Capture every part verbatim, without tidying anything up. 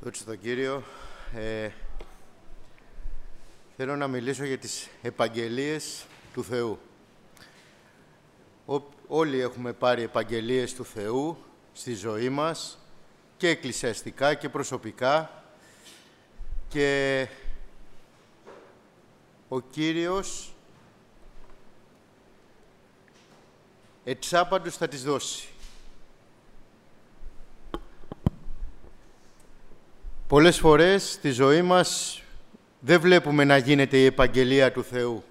Δόξα στον Κύριο. Ε, θέλω να μιλήσω για τις επαγγελίες του Θεού. Ό, όλοι έχουμε πάρει επαγγελίες του Θεού στη ζωή μας, και εκκλησιαστικά και προσωπικά, και ο Κύριος εξάπαντος θα τις δώσει. Πολλές φορές στη ζωή μας δεν βλέπουμε να γίνεται η επαγγελία του Θεού.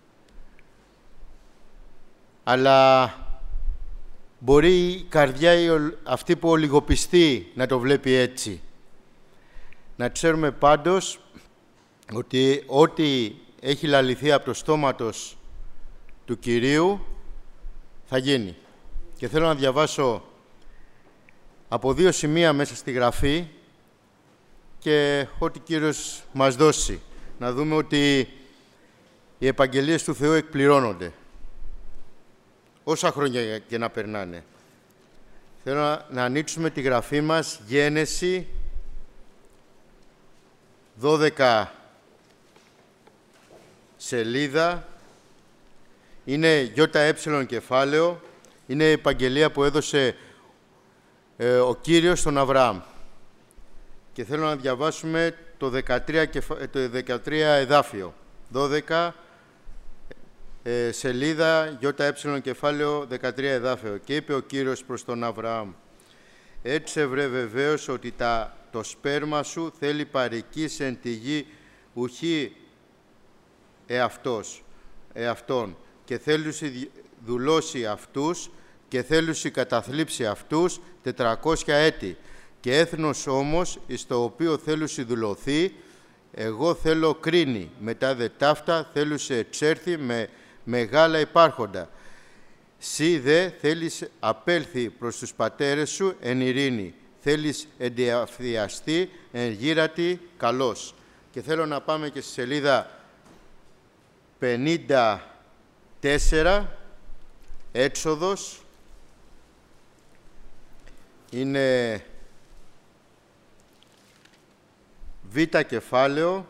Αλλά μπορεί η καρδιά αυτή που ολιγοπιστεί να το βλέπει έτσι. Να ξέρουμε πάντως ότι ό,τι έχει λαληθεί από το στόματος του Κυρίου θα γίνει. Και θέλω να διαβάσω από δύο σημεία μέσα στη Γραφή και ό,τι ο Κύριος μας δώσει. Να δούμε ότι οι επαγγελίες του Θεού εκπληρώνονται. Όσα χρόνια και να περνάνε. Θέλω να, να ανοίξουμε τη Γραφή μας, Γένεση δώδεκα σελίδα. Είναι ΙΕ κεφάλαιο. Είναι η επαγγελία που έδωσε ε, ο Κύριος στον Αβραάμ. Και θέλω να διαβάσουμε το δεκατρία, το δεκατρία εδάφιο. δώδεκα ε, σελίδα, ΙΕ κεφάλαιο, δεκατρία εδάφιο. Και είπε ο Κύριος προς τον Αβραάμ: «Έτσι βρε βεβαίως ότι τα, το σπέρμα σου θέλει παροικείς εν τη γη ουχή εαυτός, εαυτόν, και θέλουσι δουλώσει αυτούς και θέλουσι καταθλίψει αυτούς τετρακόσια έτη. Και έθνος όμως, εις το οποίο θέλουσι δουλωθεί, εγώ θέλω κρίνει, μετά δε ταύτα θέλουσι εξέρθει με μεγάλα υπάρχοντα. Σύ δε θέλεις απέλθει προς τους πατέρες σου εν ειρήνη, θέλεις ενδιαφδιαστεί εν γύρατη καλός». Και θέλω να πάμε και στη σελίδα πενήντα τέσσερα, Έξοδος. Είναι Β κεφάλαιο,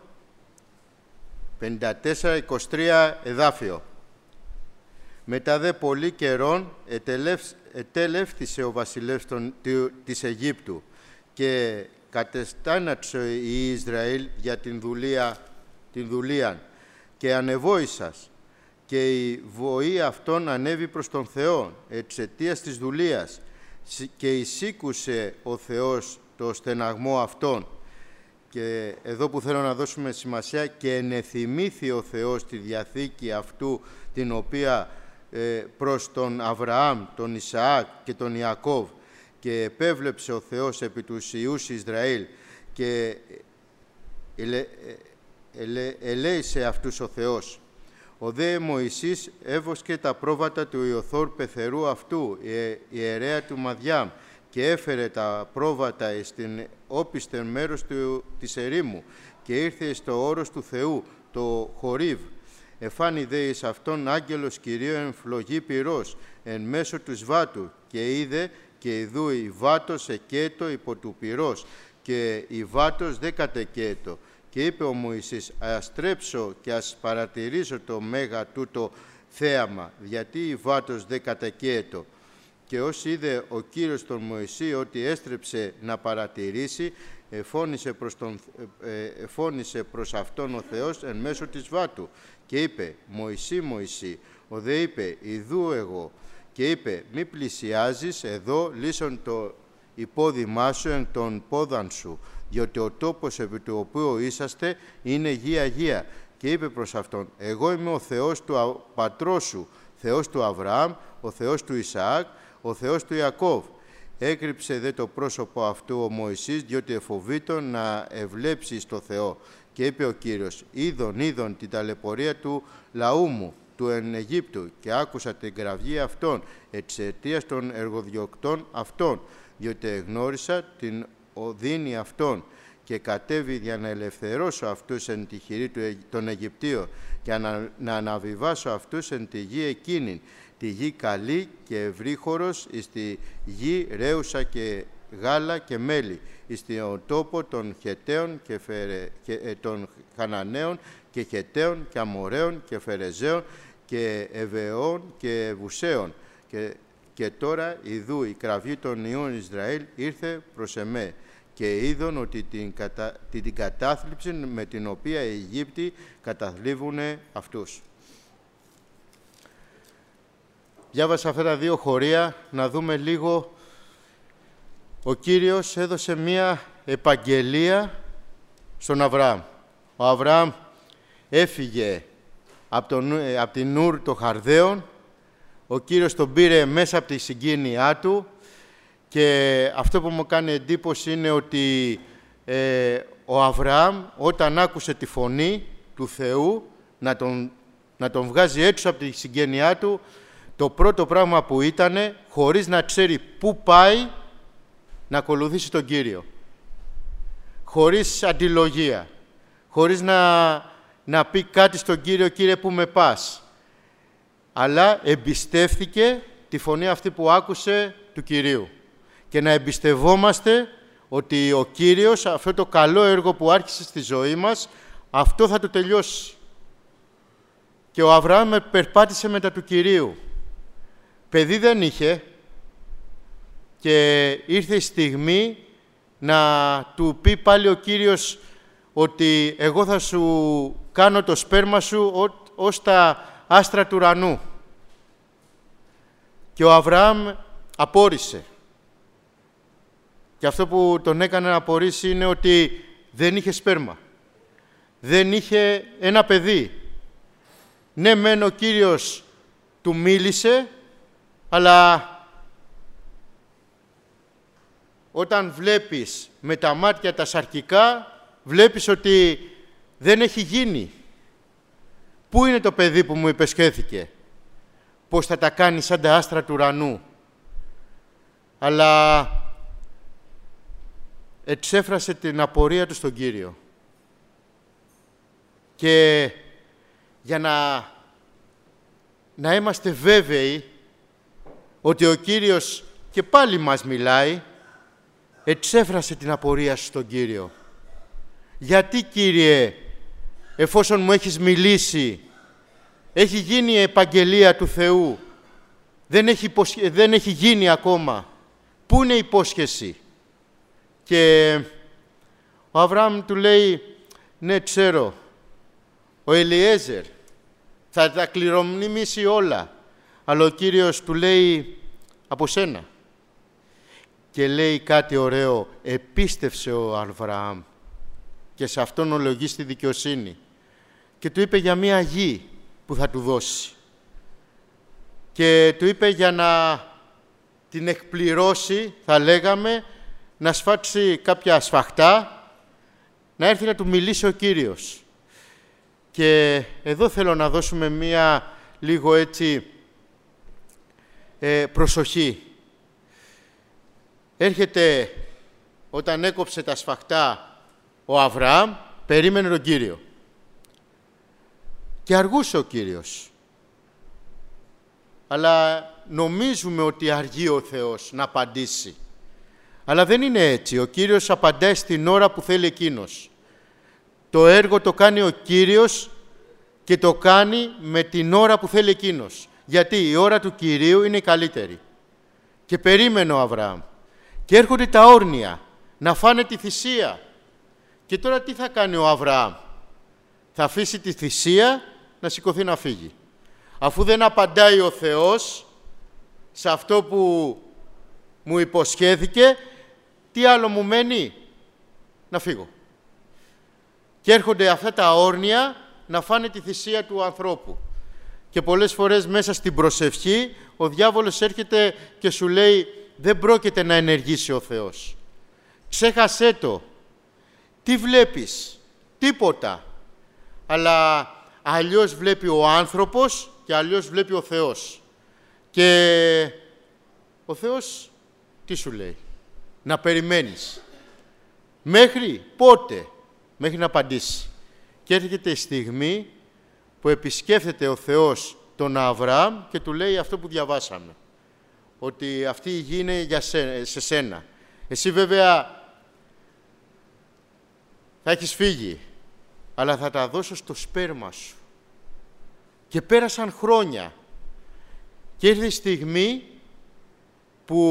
πενήντα τέσσερα είκοσι τρία εδάφιο. «Μετά δε πολύ καιρών ετελεύθησε ο βασιλεύς των, της Αιγύπτου και κατεστάναξε η Ισραήλ για την δουλεία, την δουλεία και ανεβόησας, και η βοή αυτών ανέβη προς τον Θεό εξαιτίας της δουλείας, και εισήκουσε ο Θεός το στεναγμό αυτών». Και εδώ που θέλω να δώσουμε σημασία, και ενεθυμήθη ο Θεός τη διαθήκη αυτού, την οποία ε, προς τον Αβραάμ, τον Ισαάκ και τον Ιακώβ, και επέβλεψε ο Θεός επί τους ιούς Ισραήλ, και ελε, ελε, ελέησε αυτούς ο Θεός. Ο δε Μωυσής έβοσκε τα πρόβατα του Ιωθώρ πεθερού αυτού, ιερέα του Μαδιάμ, και έφερε τα πρόβατα στην όπισθεν μέρος του, της ερήμου, και ήρθε στο όρος του Θεού, το Χορίβ. Εφάνη δε εις αυτόν άγγελος Κυρίου εν φλογή πυρός, εν μέσω του σβάτου, και είδε, και ιδού η βάτος εκέτο υπό του πυρός, και η βάτος δε κατεκέτο. Και είπε ο Μωυσής: «Ας στρέψω και ας παρατηρήσω το μέγα τούτο θέαμα, γιατί η βάτος δε κατεκέτο». Και ως είδε ο Κύριος τον Μωυσή ότι έστρεψε να παρατηρήσει, εφώνησε προς, τον, ε, εφώνησε προς αυτόν ο Θεός εν μέσω της βάτου, και είπε: «Μωυσή, Μωυσή». Ο δε είπε: «Ιδού εγώ». Και είπε: «Μη πλησιάζεις εδώ, λύσον το υπόδημά σου εν των πόδαν σου, διότι ο τόπος επί του οποίου είσαστε είναι γη αγία». Και είπε προς αυτόν: «Εγώ είμαι ο Θεός του πατρός σου, Θεός του Αβραάμ, ο Θεός του Ισαάκ, ο Θεός του Ιακώβ». Έκρυψε δε το πρόσωπο αυτού ο Μωυσής, διότι εφοβήτων να ευλέψει στο Θεό. Και είπε ο Κύριος: «Είδον, είδον την ταλαιπωρία του λαού μου, του εν Αιγύπτου, και άκουσα την κραυγή αυτών εξαιτίας των εργοδιοκτών αυτών, διότι εγνώρισα την οδύνη αυτών, και κατέβη για να ελευθερώσω αυτούς εν τη χειρή των Αιγυπτίων, και να, να αναβιβάσω αυτούς εν τη γη εκείνην, τη γη καλή και ευρύχωρος, εις τη γη ρέουσα και γάλα και μέλι, εις τον τόπο των Χεταίων και, Φερε, και ε, των Χαναναίων και Χεταίων και Αμοραίων και Φερεζαίων και Εβαιών και Εβουσαίων. Και, και τώρα, ιδού, η κραυγή των ιών Ισραήλ ήρθε προς εμέ και είδον ότι την, κατα... την κατάθλιψη με την οποία οι Αιγύπτιοι καταθλίβουν αυτούς. Διάβασα αυτά τα δύο χωρία να δούμε λίγο. Ο Κύριος έδωσε μία επαγγελία στον Αβραάμ. Ο Αβραάμ έφυγε από, τον, από την Ούρ των Χαρδαίων. Ο Κύριος τον πήρε μέσα από τη συγκίνειά του και αυτό που μου κάνει εντύπωση είναι ότι ε, ο Αβραάμ όταν άκουσε τη φωνή του Θεού να τον, να τον βγάζει έξω από τη συγγένειά του, το πρώτο πράγμα που ήτανε, χωρίς να ξέρει πού πάει, να ακολουθήσει τον Κύριο. Χωρίς αντιλογία. Χωρίς να, να πει κάτι στον Κύριο, Κύριε, πού με πας. Αλλά εμπιστεύθηκε τη φωνή αυτή που άκουσε του Κυρίου. Και να εμπιστευόμαστε ότι ο Κύριος, αυτό το καλό έργο που άρχισε στη ζωή μας, αυτό θα το τελειώσει. Και ο Αβραάμ περπάτησε μετά του Κυρίου. Παιδί δεν είχε και ήρθε η στιγμή να του πει πάλι ο Κύριος ότι εγώ θα σου κάνω το σπέρμα σου ως τα άστρα του ουρανού. Και ο Αβραάμ απόρρισε. Και αυτό που τον έκανε να απορρίσει είναι ότι δεν είχε σπέρμα. Δεν είχε ένα παιδί. Ναι, μεν ο Κύριος του μίλησε, αλλά όταν βλέπεις με τα μάτια τα σαρκικά, βλέπεις ότι δεν έχει γίνει. Πού είναι το παιδί που μου υπεσχέθηκε? Πώς θα τα κάνει σαν τα άστρα του ουρανού? Αλλά εξέφρασε την απορία του στον Κύριο. Και για να, να είμαστε βέβαιοι ότι ο Κύριος και πάλι μας μιλάει, εξέφρασε την απορία σου στον Κύριο. Γιατί, Κύριε, εφόσον μου έχεις μιλήσει, έχει γίνει η επαγγελία του Θεού, δεν έχει, υποσχε... δεν έχει γίνει ακόμα. Πού είναι η υπόσχεση? Και ο Αβραάμ του λέει, ναι, ξέρω, ο Ελιέζερ θα τα κληρονομήσει όλα. Αλλά ο Κύριος του λέει, από σένα. Και λέει κάτι ωραίο, επίστευσε ο Αβραάμ και σε αυτόν ολογεί τη δικαιοσύνη. Και του είπε για μία γη που θα του δώσει. Και του είπε για να την εκπληρώσει, θα λέγαμε, να σφάξει κάποια σφαχτά, να έρθει να του μιλήσει ο Κύριος. Και εδώ θέλω να δώσουμε μία λίγο έτσι ε, προσοχή. Έρχεται, όταν έκοψε τα σφαχτά ο Αβραάμ, περίμενε τον Κύριο. Και αργούσε ο Κύριος. Αλλά νομίζουμε ότι αργεί ο Θεός να απαντήσει. Αλλά δεν είναι έτσι. Ο Κύριος απαντάει στην ώρα που θέλει εκείνος. Το έργο το κάνει ο Κύριος και το κάνει με την ώρα που θέλει εκείνος. Γιατί η ώρα του Κυρίου είναι η καλύτερη. Και περίμενε ο Αβραάμ. Και έρχονται τα όρνια να φάνε τη θυσία. Και τώρα τι θα κάνει ο Αβραάμ? Θα αφήσει τη θυσία να σηκωθεί να φύγει. Αφού δεν απαντάει ο Θεός σε αυτό που μου υποσχέθηκε, τι άλλο μου μένει? Να φύγω. Και έρχονται αυτά τα όρνια να φάνε τη θυσία του ανθρώπου. Και πολλές φορές μέσα στην προσευχή ο διάβολος έρχεται και σου λέει, δεν πρόκειται να ενεργήσει ο Θεός. Ξέχασέ το. Τι βλέπεις? Τίποτα. Αλλά αλλιώς βλέπει ο άνθρωπος και αλλιώς βλέπει ο Θεός. Και ο Θεός τι σου λέει? Να περιμένεις. Μέχρι πότε? Μέχρι να απαντήσει. Και έρχεται η στιγμή που επισκέφτεται ο Θεός τον Αβραάμ και του λέει αυτό που διαβάσαμε. Ότι αυτή η γη είναι για σε, σε σένα. Εσύ βέβαια θα έχεις φύγει, αλλά θα τα δώσω στο σπέρμα σου. Και πέρασαν χρόνια. Και ήρθε η στιγμή που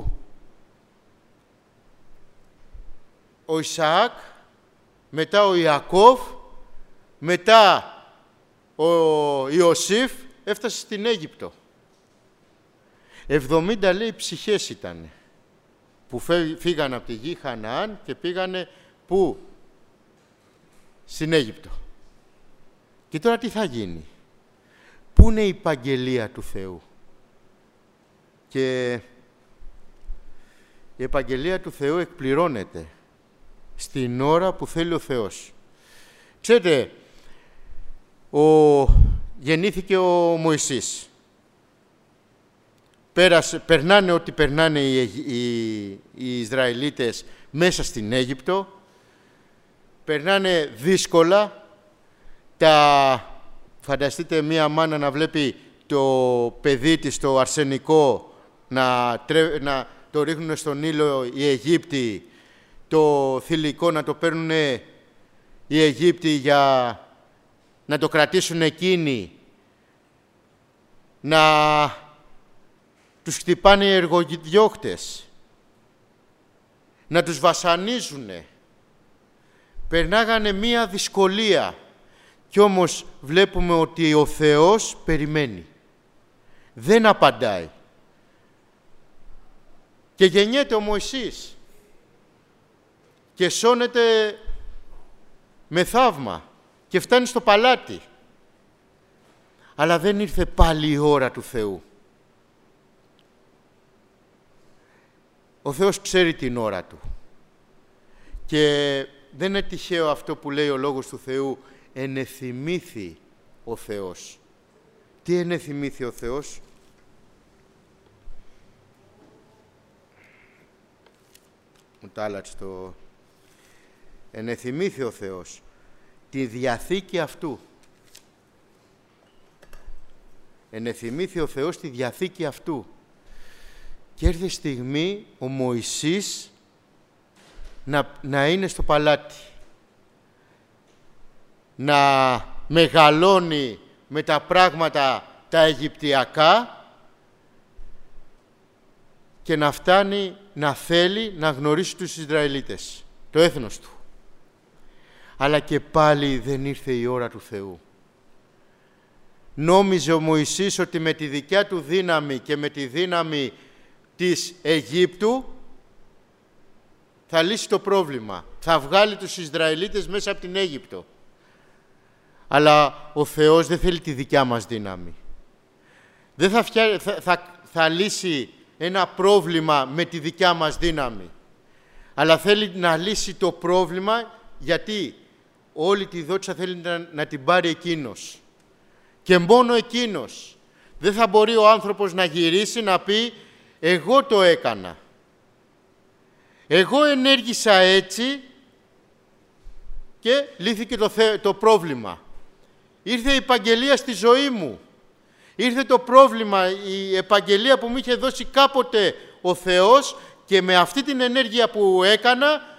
ο Ισαάκ, μετά ο Ιακώβ, μετά ο Ιωσήφ έφτασε στην Αίγυπτο. εβδομήντα λέει ψυχές ήταν που φύγαν από τη γη Χαναάν και πήγανε πού? Στην Αίγυπτο. Και τώρα τι θα γίνει? Πού είναι η επαγγελία του Θεού? Και η επαγγελία του Θεού εκπληρώνεται στην ώρα που θέλει ο Θεός. Ξέρετε, ο... γεννήθηκε ο Μωυσής. Πέρασε, περνάνε ό,τι περνάνε οι, οι, οι Ισραηλίτες μέσα στην Αίγυπτο. Περνάνε δύσκολα. Τα... Φανταστείτε μία μάνα να βλέπει το παιδί της, το αρσενικό, να, τρε... να το ρίχνουν στον ήλιο οι Αιγύπτιοι, το θηλυκό να το παίρνουν οι Αιγύπτιοι για να το κρατήσουν εκείνοι, να τους χτυπάνε οι εργοδιώκτες, να τους βασανίζουνε. Περνάγανε μία δυσκολία κι όμως βλέπουμε ότι ο Θεός περιμένει. Δεν απαντάει. Και γεννιέται ο Μωυσής και σώνεται με θαύμα και φτάνει στο παλάτι. Αλλά δεν ήρθε πάλι η ώρα του Θεού. Ο Θεός ξέρει την ώρα Του. Και δεν είναι τυχαίο αυτό που λέει ο Λόγος του Θεού, ενεθυμήθη ο Θεός. Τι ενεθυμήθη ο Θεός? Μου τα άλλαξε το... Ενεθυμήθη ο Θεός τη Διαθήκη αυτού. Ενεθυμήθη ο Θεός τη Διαθήκη αυτού. Και έρθει η στιγμή ο Μωυσής να, να είναι στο παλάτι. Να μεγαλώνει με τα πράγματα τα Αιγυπτιακά και να φτάνει να θέλει να γνωρίσει τους Ισραηλίτες, το έθνος του. Αλλά και πάλι δεν ήρθε η ώρα του Θεού. Νόμιζε ο Μωυσής ότι με τη δικιά του δύναμη και με τη δύναμη της Αιγύπτου θα λύσει το πρόβλημα. Θα βγάλει τους Ισραηλίτες μέσα από την Αίγυπτο. Αλλά ο Θεός δεν θέλει τη δικιά μας δύναμη. Δεν θα, φτιά... θα, θα, θα λύσει ένα πρόβλημα με τη δικιά μας δύναμη. Αλλά θέλει να λύσει το πρόβλημα γιατί όλη τη δόξα θέλει να, να την πάρει εκείνος. Και μόνο εκείνος. Δεν θα μπορεί ο άνθρωπος να γυρίσει να πει εγώ το έκανα. Εγώ ενέργησα έτσι και λύθηκε το, θε... το πρόβλημα. Ήρθε η επαγγελία στη ζωή μου. Ήρθε το πρόβλημα, η επαγγελία που μου είχε δώσει κάποτε ο Θεός και με αυτή την ενέργεια που έκανα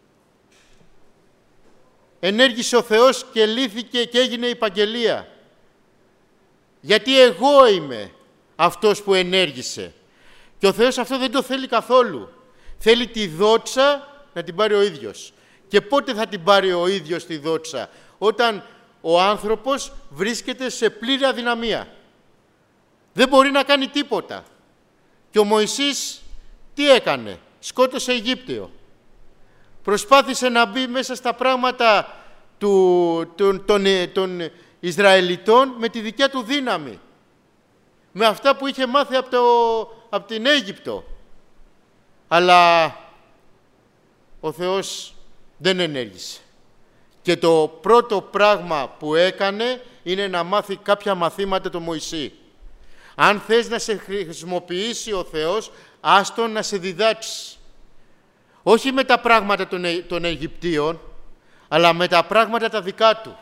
ενέργησε ο Θεός και λύθηκε και έγινε η επαγγελία. Γιατί εγώ είμαι αυτός που ενέργησε. Και ο Θεός αυτό δεν το θέλει καθόλου. Θέλει τη δόξα να την πάρει ο ίδιος. Και πότε θα την πάρει ο ίδιος τη δόξα? Όταν ο άνθρωπος βρίσκεται σε πλήρη αδυναμία. Δεν μπορεί να κάνει τίποτα. Και ο Μωυσής τι έκανε? Σκότωσε Αιγύπτιο. Προσπάθησε να μπει μέσα στα πράγματα του, των, των, των Ισραηλιτών με τη δικιά του δύναμη. Με αυτά που είχε μάθει από, το, από την Αίγυπτο. Αλλά ο Θεός δεν ενέργησε. Και το πρώτο πράγμα που έκανε είναι να μάθει κάποια μαθήματα το Μωυσή. Αν θες να σε χρησιμοποιήσει ο Θεός, άστον να σε διδάξει. Όχι με τα πράγματα των, Αιγ... των Αιγυπτίων, αλλά με τα πράγματα τα δικά του.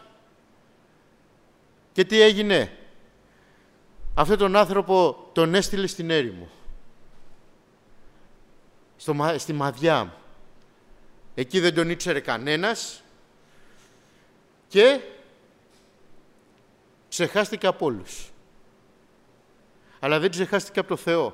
Και τι έγινε? Αυτόν τον άνθρωπο τον έστειλε στην έρημο. στο, στη Μαδιά. Εκεί δεν τον ήξερε κανένας και ξεχάστηκε από όλους. Αλλά δεν ξεχάστηκε από το Θεό.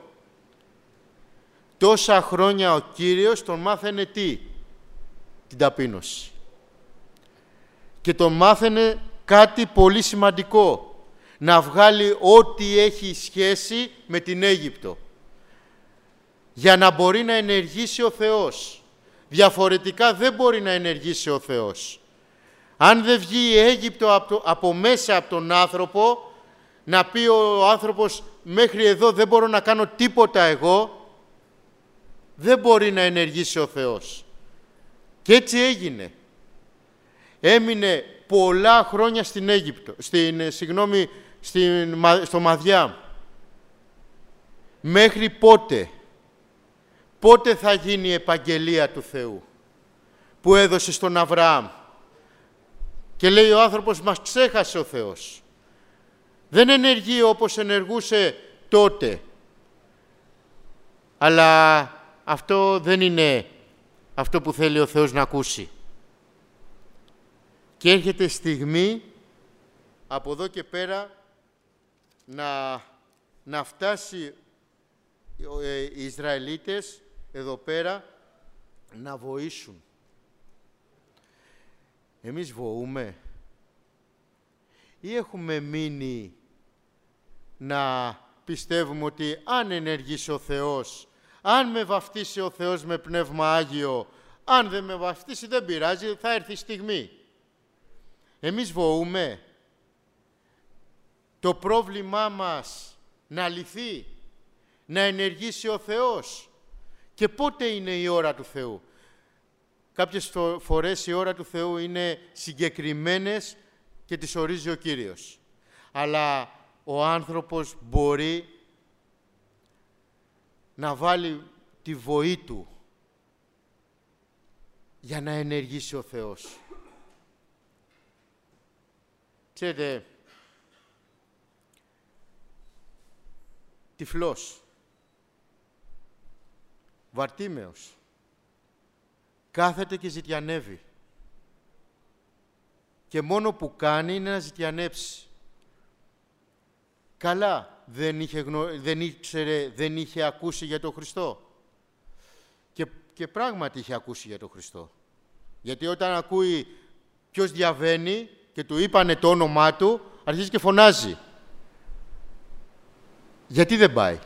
Τόσα χρόνια ο Κύριος τον μάθαινε τι? Την ταπείνωση. Και τον μάθαινε κάτι πολύ σημαντικό. Να βγάλει ό,τι έχει σχέση με την Αίγυπτο. Για να μπορεί να ενεργήσει ο Θεός. Διαφορετικά δεν μπορεί να ενεργήσει ο Θεός. Αν δεν βγει η Αίγυπτο από, από μέσα από τον άνθρωπο, να πει ο άνθρωπος μέχρι εδώ δεν μπορώ να κάνω τίποτα εγώ, δεν μπορεί να ενεργήσει ο Θεός. Και έτσι έγινε. Έμεινε πολλά χρόνια στην Αίγυπτο, στην, συγγνώμη, στην, στο Μαδιά. Μέχρι πότε, πότε θα γίνει η επαγγελία του Θεού που έδωσε στον Αβραάμ. Και λέει ο άνθρωπος, μας ξέχασε ο Θεός. Δεν ενεργεί όπως ενεργούσε τότε. Αλλά αυτό δεν είναι αυτό που θέλει ο Θεός να ακούσει. Και έρχεται στιγμή από εδώ και πέρα να, να φτάσει ε, οι Ισραηλίτες εδώ πέρα να βοήσουν. Εμείς βοούμε ή έχουμε μείνει να πιστεύουμε ότι αν ενεργήσει ο Θεός, αν με βαφτίσει ο Θεός με Πνεύμα Άγιο, αν δεν με βαφτίσει δεν πειράζει, θα έρθει η στιγμή. Εμείς βοούμε το πρόβλημά μας να λυθεί, να ενεργήσει ο Θεός. Και πότε είναι η ώρα του Θεού? Κάποιες φορές η ώρα του Θεού είναι συγκεκριμένες και τις ορίζει ο Κύριος. Αλλά ο άνθρωπος μπορεί να βάλει τη βοή του για να ενεργήσει ο Θεός. Ξέρετε, τυφλός, Βαρτίμεος, κάθεται και ζητιανεύει. Και μόνο που κάνει είναι να ζητιανέψει. Καλά, δεν είχε, γνω... δεν ήξερε, δεν είχε ακούσει για τον Χριστό. Και, και πράγματι είχε ακούσει για τον Χριστό. Γιατί όταν ακούει ποιος διαβαίνει και του είπανε το όνομά του, αρχίζει και φωνάζει. Γιατί δεν πάει?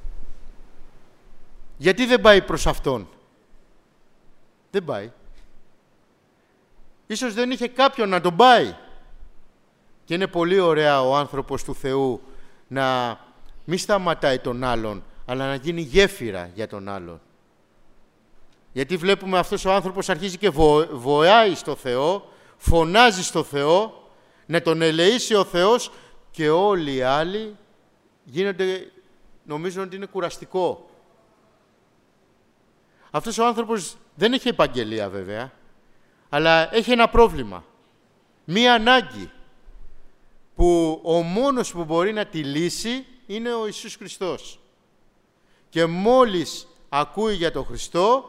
Γιατί δεν πάει προς Αυτόν? Δεν πάει. Ίσως δεν είχε κάποιον να τον πάει. Και είναι πολύ ωραία ο άνθρωπος του Θεού να μη σταματάει τον άλλον, αλλά να γίνει γέφυρα για τον άλλον. Γιατί βλέπουμε αυτός ο άνθρωπος αρχίζει και βο... βοάει στο Θεό, φωνάζει στο Θεό, να τον ελεήσει ο Θεός και όλοι οι άλλοι γίνονται, νομίζω ότι είναι κουραστικό. Αυτός ο άνθρωπος δεν έχει επαγγελία βέβαια, αλλά έχει ένα πρόβλημα. Μία ανάγκη που ο μόνος που μπορεί να τη λύσει είναι ο Ιησούς Χριστός. Και μόλις ακούει για τον Χριστό,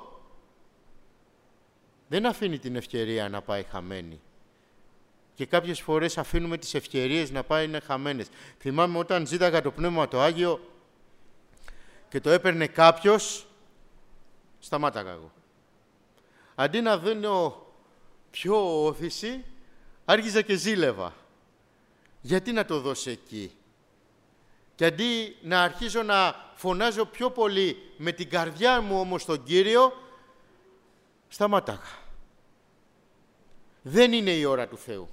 δεν αφήνει την ευκαιρία να πάει χαμένη. Και κάποιες φορές αφήνουμε τις ευκαιρίες να πάει είναι χαμένες. Θυμάμαι όταν ζήταγα το Πνεύμα το Άγιο και το έπαιρνε κάποιος, σταμάταγα εγώ. Αντί να δίνω πιο όθηση, άρχιζα και ζήλευα. Γιατί να το δώσει εκεί? Και αντί να αρχίζω να φωνάζω πιο πολύ με την καρδιά μου όμως τον Κύριο, σταμάταγα. Δεν είναι η ώρα του Θεού.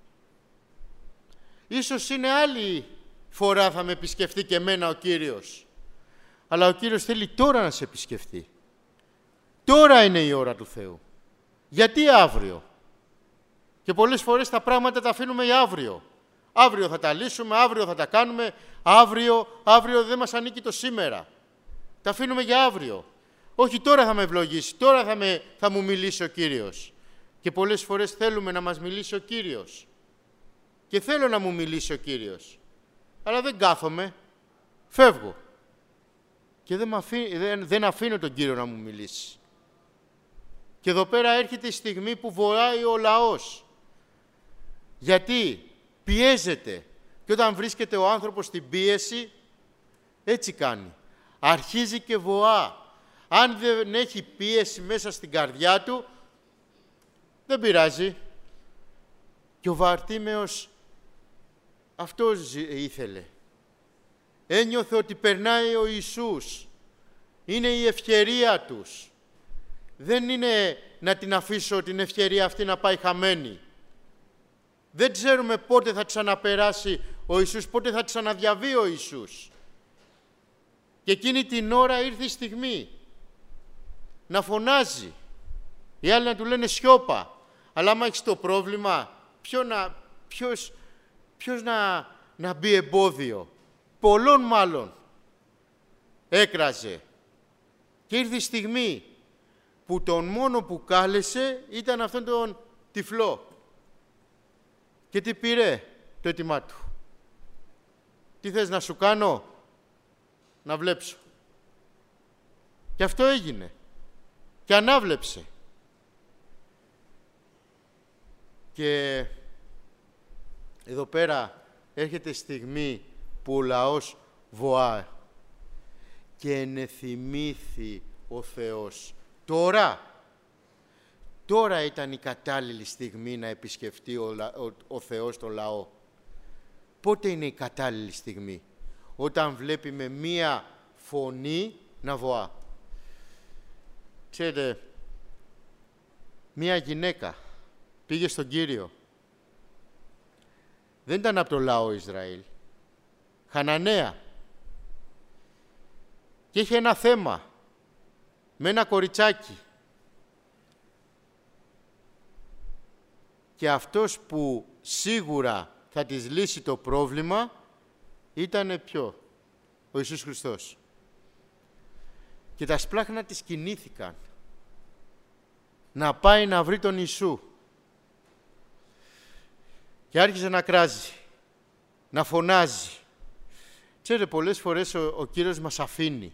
Ίσως είναι άλλη φορά θα με επισκεφτεί και εμένα ο Κύριος. Αλλά ο Κύριος θέλει τώρα να σε επισκεφτεί. Τώρα είναι η ώρα του Θεού. Γιατί αύριο? Και πολλές φορές τα πράγματα τα αφήνουμε για αύριο. Αύριο θα τα λύσουμε, αύριο θα τα κάνουμε, αύριο, αύριο δεν μας ανήκει το σήμερα. Τα αφήνουμε για αύριο. Όχι, τώρα θα με ευλογήσει, τώρα θα, με, θα μου μιλήσει ο Κύριος. Και πολλές φορές θέλουμε να μας μιλήσει ο Κύριος. Και θέλω να μου μιλήσει ο Κύριος. Αλλά δεν κάθομαι, φεύγω. και δεν, αφή, δεν, δεν αφήνω τον Κύριο να μου μιλήσει. Και εδώ πέρα έρχεται η στιγμή που βοάει ο λαός. Γιατί πιέζεται. Και όταν βρίσκεται ο άνθρωπος στην πίεση, έτσι κάνει. Αρχίζει και βοά. Αν δεν έχει πίεση μέσα στην καρδιά του, δεν πειράζει. Και ο Βαρτίμεος αυτό ήθελε. Ένιωθε ότι περνάει ο Ιησούς. Είναι η ευκαιρία τους. Δεν είναι να την αφήσω την ευκαιρία αυτή να πάει χαμένη. Δεν ξέρουμε πότε θα ξαναπεράσει ο Ιησούς, πότε θα ξαναδιαβεί ο Ιησούς. Και εκείνη την ώρα ήρθε η στιγμή να φωνάζει. Οι άλλοι να του λένε σιώπα. Αλλά άμα έχεις το πρόβλημα, ποιο να, ποιος, ποιος να, να μπει εμπόδιο. Πολλών μάλλον. Έκραζε. Και ήρθε η στιγμή που τον μόνο που κάλεσε ήταν αυτόν τον τυφλό. Και τι πήρε? Το αίτημά του. Τι θες να σου κάνω? Να βλέψω. Και αυτό έγινε. Και ανάβλεψε. Και εδώ πέρα έρχεται στιγμή που ο λαός βοά. Και ενεθυμήθη ο Θεός. Τώρα, τώρα ήταν η κατάλληλη στιγμή να επισκεφτεί ο, ο, ο Θεός τον λαό. Πότε είναι η κατάλληλη στιγμή? Όταν βλέπει με μία φωνή να βοά. Ξέρετε, μία γυναίκα πήγε στον Κύριο. Δεν ήταν από το λαό Ισραήλ. Χαναναία. Και είχε ένα θέμα με ένα κοριτσάκι. Και αυτός που σίγουρα θα της λύσει το πρόβλημα ήτανε ποιο? Ο Ιησούς Χριστός. Και τα σπλάχνα της κινήθηκαν να πάει να βρει τον Ιησού. Και άρχισε να κράζει, να φωνάζει. Ξέρετε, πολλές φορές ο, ο Κύριος μας αφήνει.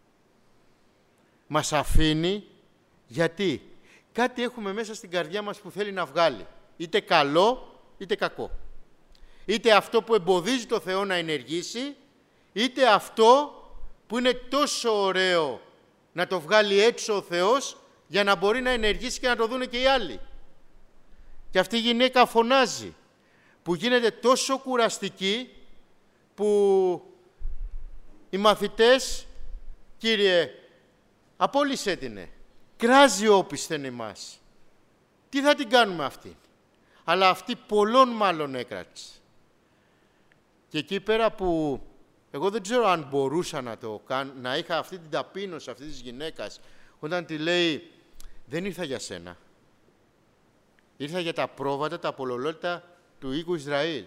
Μας αφήνει γιατί κάτι έχουμε μέσα στην καρδιά μας που θέλει να βγάλει. Είτε καλό, είτε κακό. Είτε αυτό που εμποδίζει το Θεό να ενεργήσει, είτε αυτό που είναι τόσο ωραίο να το βγάλει έξω ο Θεός για να μπορεί να ενεργήσει και να το δούνε και οι άλλοι. Και αυτή η γυναίκα φωνάζει, που γίνεται τόσο κουραστική που οι μαθητές, Κύριε, απόλυσέ την. Κράζει όπισθεν εμάς. Τι θα την κάνουμε αυτή? Αλλά αυτή πολλών μάλλον έκρατσε. Και εκεί πέρα που εγώ δεν ξέρω αν μπορούσα να το κάνω, να είχα αυτή την ταπείνωση αυτής της γυναίκας, όταν τη λέει, δεν ήρθα για σένα. Ήρθα για τα πρόβατα, τα απολολότητα του οίκου Ισραήλ.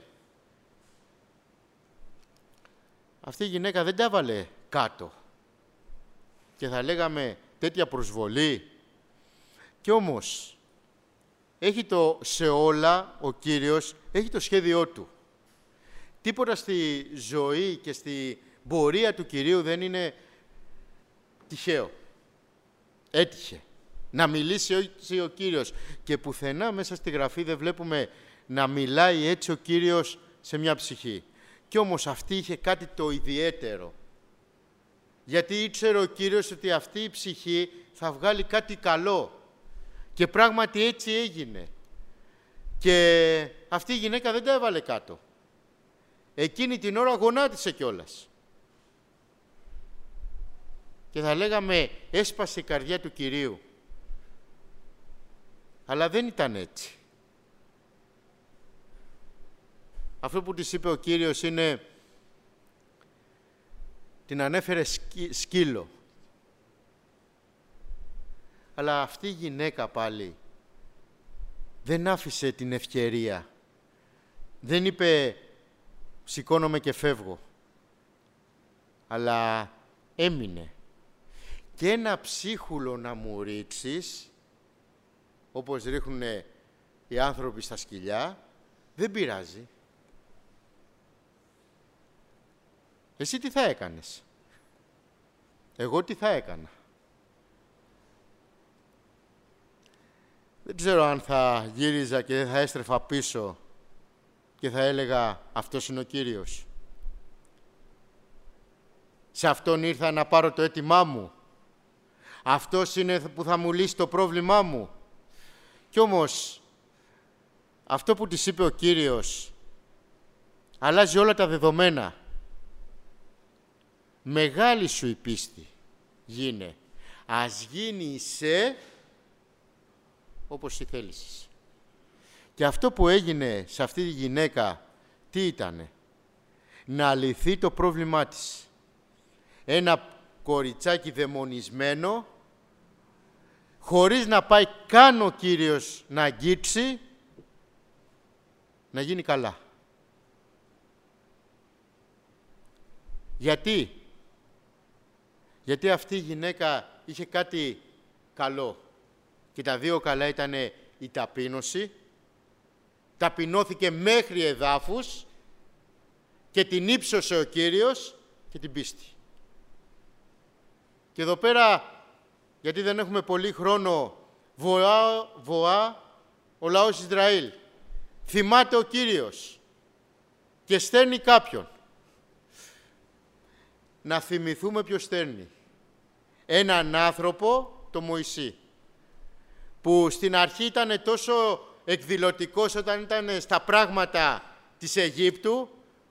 Αυτή η γυναίκα δεν τα έβαλε κάτω. Και θα λέγαμε τέτοια προσβολή. Κι όμως, έχει το σε όλα, ο Κύριος, έχει το σχέδιό του. Τίποτα στη ζωή και στη πορεία του Κυρίου δεν είναι τυχαίο. Έτυχε. Να μιλήσει ο, ο Κύριος. Και πουθενά μέσα στη Γραφή δεν βλέπουμε να μιλάει έτσι ο Κύριος σε μια ψυχή. Κι όμως αυτή είχε κάτι το ιδιαίτερο. Γιατί ήξερε ο Κύριος ότι αυτή η ψυχή θα βγάλει κάτι καλό. Και πράγματι έτσι έγινε. Και αυτή η γυναίκα δεν τα έβαλε κάτω. Εκείνη την ώρα γονάτισε κιόλας. Και θα λέγαμε έσπασε η καρδιά του Κυρίου. Αλλά δεν ήταν έτσι. Αυτό που της είπε ο Κύριος είναι, την ανέφερε σκύ, σκύλο. Αλλά αυτή η γυναίκα πάλι δεν άφησε την ευκαιρία. Δεν είπε, σηκώνομαι και φεύγω. Αλλά έμεινε. Και ένα ψίχουλο να μου ρίξεις, όπως ρίχνουν οι άνθρωποι στα σκυλιά, δεν πειράζει. Εσύ τι θα έκανες? Εγώ τι θα έκανα? Δεν ξέρω αν θα γύριζα και δεν θα έστρεφα πίσω και θα έλεγα αυτός είναι ο Κύριος. Σε αυτόν ήρθα να πάρω το αίτημά μου. Αυτός είναι που θα μου λύσει το πρόβλημά μου. Κι όμως, αυτό που της είπε ο Κύριος αλλάζει όλα τα δεδομένα. Μεγάλη σου η πίστη γίνε. Ας γίνει σε όπως η θέλησες. Και αυτό που έγινε σε αυτή τη γυναίκα, τι ήτανε? Να λυθεί το πρόβλημά της. Ένα κοριτσάκι δαιμονισμένο, χωρίς να πάει καν ο Κύριος να αγγίξει, να γίνει καλά. Γιατί? Γιατί αυτή η γυναίκα είχε κάτι καλό. Και τα δύο καλά ήταν η ταπείνωση, ταπεινώθηκε μέχρι εδάφους και την ύψωσε ο Κύριος και την πίστη. Και εδώ πέρα, γιατί δεν έχουμε πολύ χρόνο, βοά, βοά ο λαός Ισραήλ. Θυμάται ο Κύριος και στέλνει κάποιον. Να θυμηθούμε ποιος στέλνει. Έναν άνθρωπο, το Μωυσή, που στην αρχή ήταν τόσο εκδηλωτικός όταν ήταν στα πράγματα της Αιγύπτου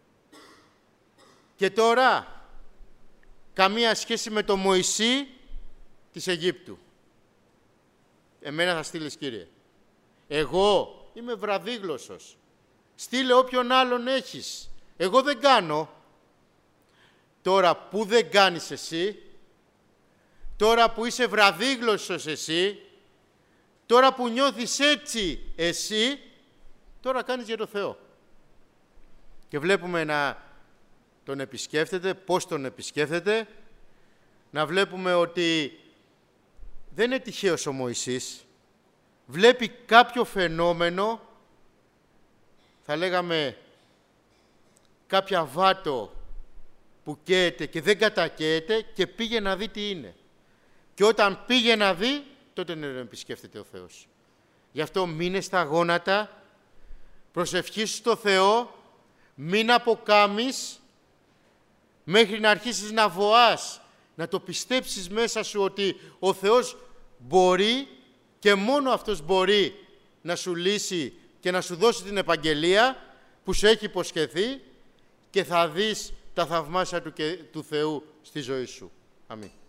και τώρα καμία σχέση με το Μωυσή της Αιγύπτου. Εμένα θα στείλεις, Κύριε. Εγώ είμαι βραδίγλωσσος. Στείλε όποιον άλλον έχεις. Εγώ δεν κάνω. Τώρα που δεν κάνεις εσύ, τώρα που είσαι βραδίγλωσσος εσύ, τώρα που νιώθεις έτσι εσύ, τώρα κάνεις για το Θεό. Και βλέπουμε να τον επισκέφτεται, πώς τον επισκέφτεται, να βλέπουμε ότι δεν είναι τυχαίος ο Μωυσής. Βλέπει κάποιο φαινόμενο, θα λέγαμε κάποια βάτο που καίεται και δεν κατακαίεται και πήγε να δει τι είναι. Και όταν πήγε να δει, τότε να επισκέφτεται ο Θεός. Γι' αυτό μείνε στα γόνατα, προσευχήσου στο Θεό, μην αποκάμεις μέχρι να αρχίσεις να βοάς, να το πιστέψεις μέσα σου ότι ο Θεός μπορεί και μόνο Αυτός μπορεί να σου λύσει και να σου δώσει την επαγγελία που σου έχει υποσχεθεί και θα δεις τα θαυμάσια του, του Θεού στη ζωή σου. Αμήν.